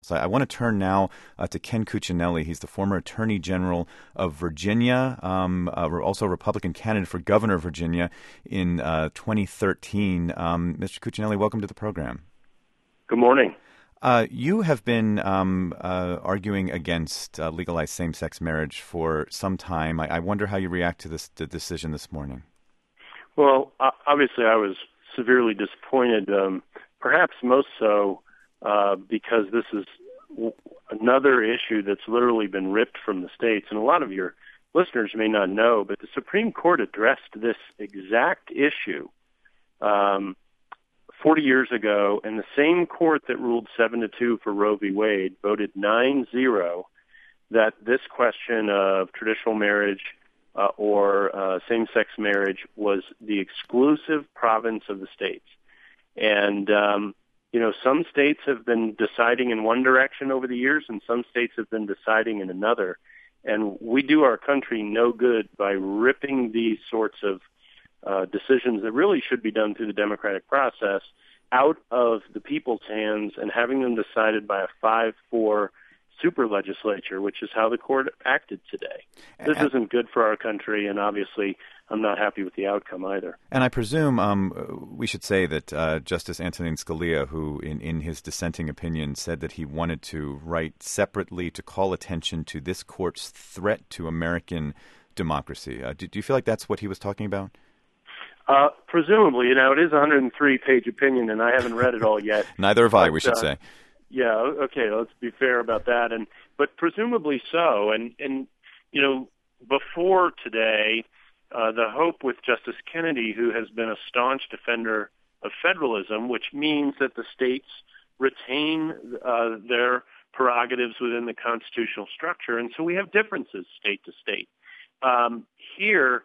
results. I want to turn now to Ken Cuccinelli. He's the former Attorney General of Virginia, also a Republican candidate for governor of Virginia in 2013. Mr. Cuccinelli, welcome to the program. Good morning. You have been arguing against legalized same-sex marriage for some time. I wonder how you react to the decision this morning. Well, obviously I was severely disappointed, perhaps most so because this is another issue that's literally been ripped from the states. And a lot of your listeners may not know, but the Supreme Court addressed this exact issue 40 years ago, and the same court that ruled 7-2 for Roe v. Wade voted 9-0 that this question of traditional marriage or same-sex marriage was the exclusive province of the states. And, some states have been deciding in one direction over the years, and some states have been deciding in another. And we do our country no good by ripping these sorts of decisions that really should be done through the democratic process out of the people's hands and having them decided by a 5-4 super legislature, which is how the court acted today. This isn't good for our country, and obviously I'm not happy with the outcome either. And I presume we should say that Justice Antonin Scalia, who in his dissenting opinion said that he wanted to write separately to call attention to this court's threat to American democracy. Do you feel like that's what he was talking about? Presumably. It is a 103-page opinion, and I haven't read it all yet. Neither have I, we should say. Yeah, okay, let's be fair about that. But presumably so. And before today, the hope with Justice Kennedy, who has been a staunch defender of federalism, which means that the states retain their prerogatives within the constitutional structure, and so we have differences state to state. Here,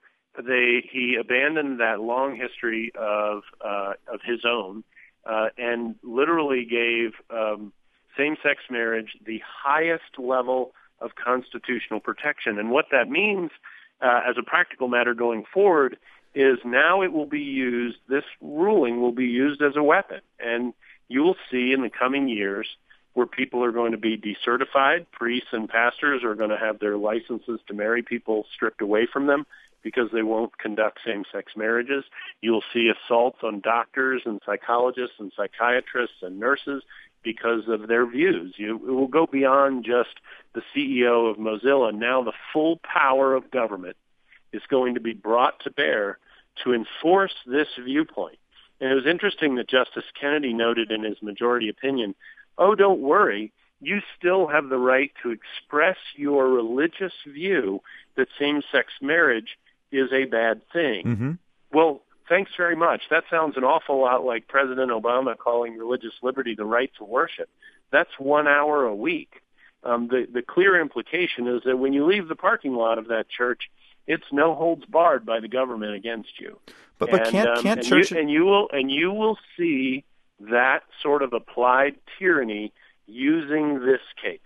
he abandoned that long history of his own and literally gave same-sex marriage the highest level of constitutional protection. And what that means as a practical matter going forward is now it will be used, this ruling will be used as a weapon. And you will see in the coming years where people are going to be decertified, priests and pastors are going to have their licenses to marry people stripped away from them because they won't conduct same-sex marriages. You'll see assaults on doctors and psychologists and psychiatrists and nurses because of their views. It will go beyond just the CEO of Mozilla. Now the full power of government is going to be brought to bear to enforce this viewpoint. And it was interesting that Justice Kennedy noted in his majority opinion, don't worry, you still have the right to express your religious view that same-sex marriage is a bad thing. Mm-hmm. Well, thanks very much. That sounds an awful lot like President Obama calling religious liberty the right to worship. That's 1 hour a week. The clear implication is that when you leave the parking lot of that church, it's no holds barred by the government against you. But can't churches... You will see that sort of applied tyranny using this case.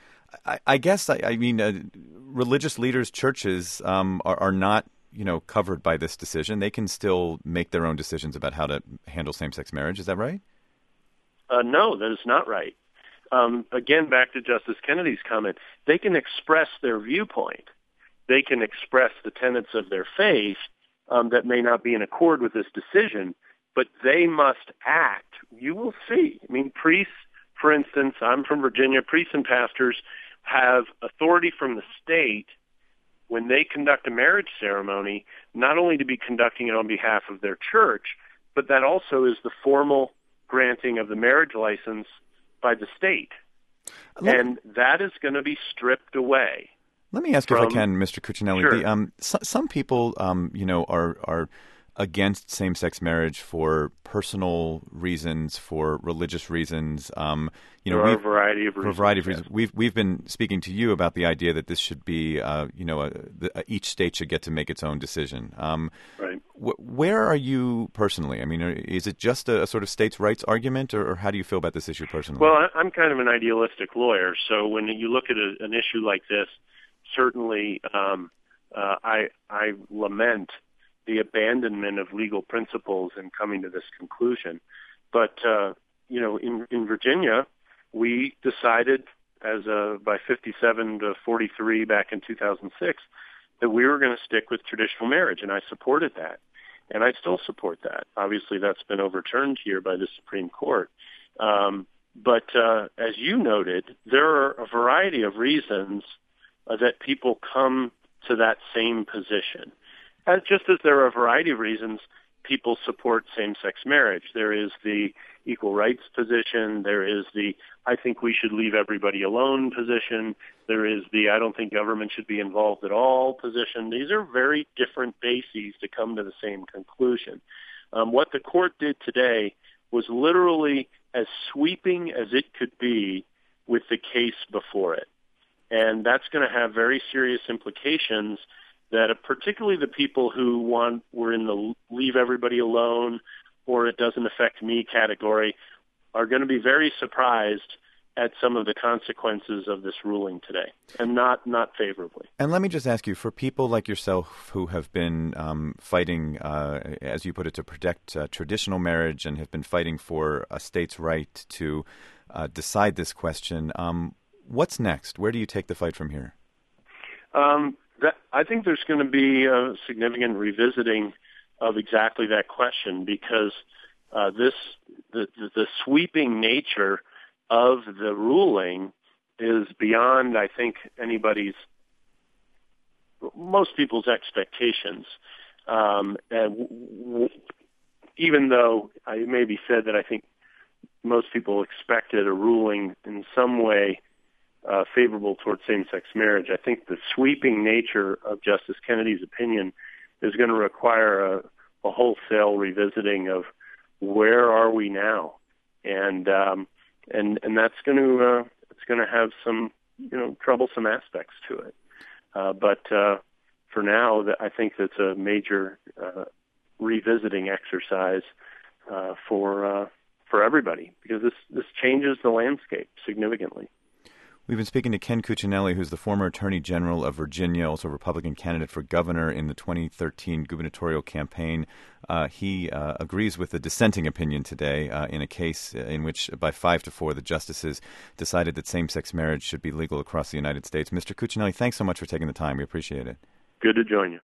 I guess I mean religious leaders, churches are not covered by this decision. They can still make their own decisions about how to handle same-sex marriage. Is that right? No, that is not right. Again, back to Justice Kennedy's comment, they can express their viewpoint. They can express the tenets of their faith that may not be in accord with this decision, but they must act. You will see. I mean, priests, for instance, I'm from Virginia, priests and pastors have authority from the state when they conduct a marriage ceremony, not only to be conducting it on behalf of their church, but that also is the formal granting of the marriage license by the state. And that is going to be stripped away. Let me ask you if I can, Mr. Cuccinelli. Sure. Some people, are against same-sex marriage for personal reasons, for religious reasons. There are a variety of reasons. For a variety of reasons. We've been speaking to you about the idea that this should be, each state should get to make its own decision. Right. Where are you personally? I mean, is it just a sort of states' rights argument, or how do you feel about this issue personally? Well, I'm kind of an idealistic lawyer, so when you look at an issue like this, certainly I lament the abandonment of legal principles in coming to this conclusion. But, in Virginia, we decided by 57 to 43 back in 2006 that we were going to stick with traditional marriage, and I supported that. And I still support that. Obviously, that's been overturned here by the Supreme Court. But as you noted, there are a variety of reasons that people come to that same position. Just as there are a variety of reasons people support same-sex marriage. There is the equal rights position. There is the I think we should leave everybody alone position. There is the I don't think government should be involved at all position. These are very different bases to come to the same conclusion. What the court did today was literally as sweeping as it could be with the case before it. And that's going to have very serious implications that particularly the people who were in the leave everybody alone or it doesn't affect me category are going to be very surprised at some of the consequences of this ruling today, and not favorably. And let me just ask you, for people like yourself who have been fighting, as you put it, to protect traditional marriage and have been fighting for a state's right to decide this question, what's next? Where do you take the fight from here? I think there's going to be a significant revisiting of exactly that question because the sweeping nature of the ruling is beyond, I think, most people's expectations. Even though it may be said that I think most people expected a ruling in some way favorable towards same-sex marriage, I think the sweeping nature of Justice Kennedy's opinion is going to require a wholesale revisiting of where are we now, and that's going to have some troublesome aspects to it. But for now, I think that's a major revisiting exercise for everybody because this changes the landscape significantly. We've been speaking to Ken Cuccinelli, who's the former Attorney General of Virginia, also a Republican candidate for governor in the 2013 gubernatorial campaign. He agrees with the dissenting opinion today in a case in which, by 5-4, the justices decided that same-sex marriage should be legal across the United States. Mr. Cuccinelli, thanks so much for taking the time. We appreciate it. Good to join you.